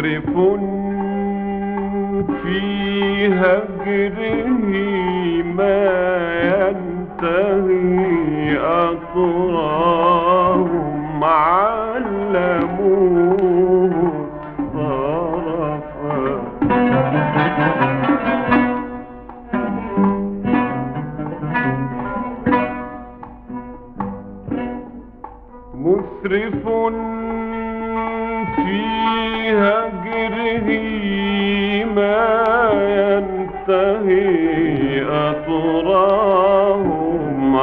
مسرف في هجره ما ينتهي أطراهم علموه الصرفا. مسرف في هجره ما ينتهي أطراهم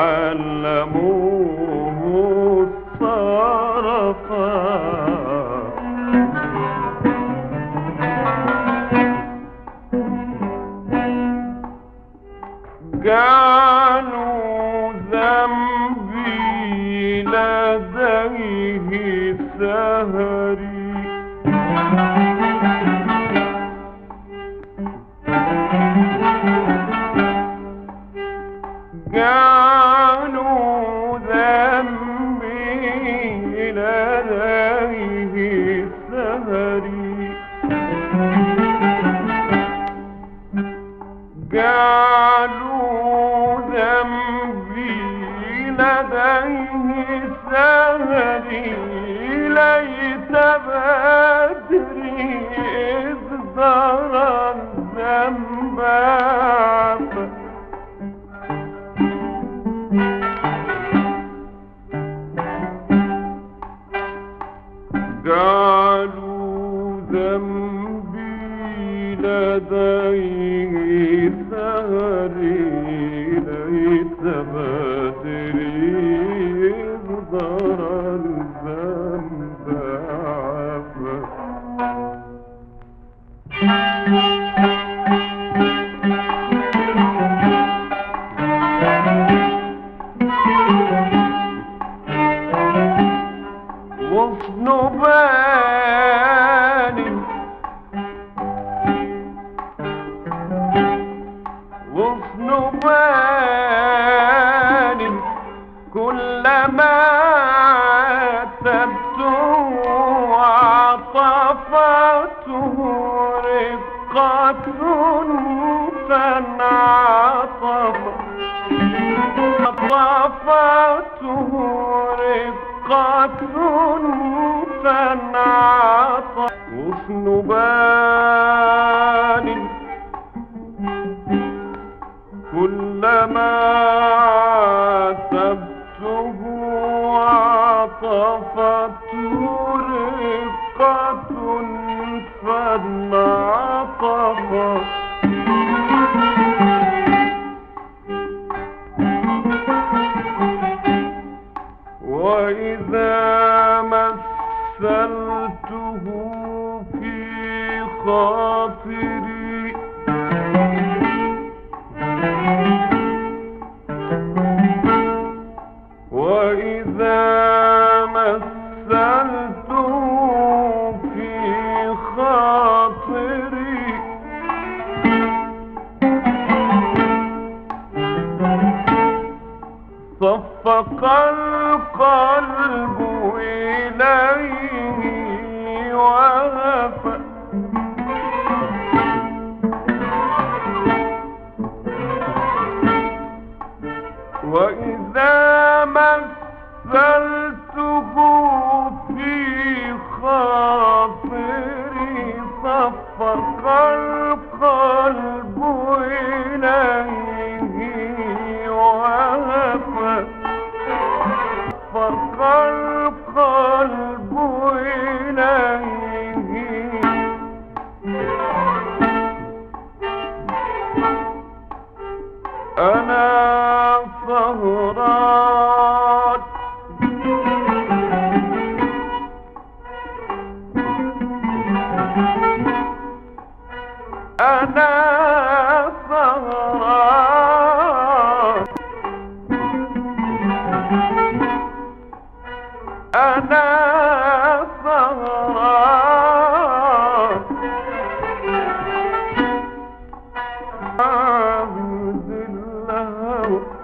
علموه الصرفا. جعلوا ذنبي لديه سهري جعلوا ذنبي لديه سهري جعلوا ذنبي لديه سهري ليت بدري إذ درى الذنب عفا. جعلوا ذنبي لديه سهري ليت بدري إذ درى الذنب عفا. غصن باني غصن باني كلما عاتبته وعطفته رقة فانعطف عطفته رقة فانعطف. غصن بان كلما عاتبته وعطفته رقة فانعطف. وإذا مثلته في خاطري وإذا مثلته في خاطري صفق القلب إليه وهفى. وإذا مثلته في خاطري صفق القلب إليه وهفى. صفق القلب إليه أنا سهران أنا سهران أنا سهران عبد الله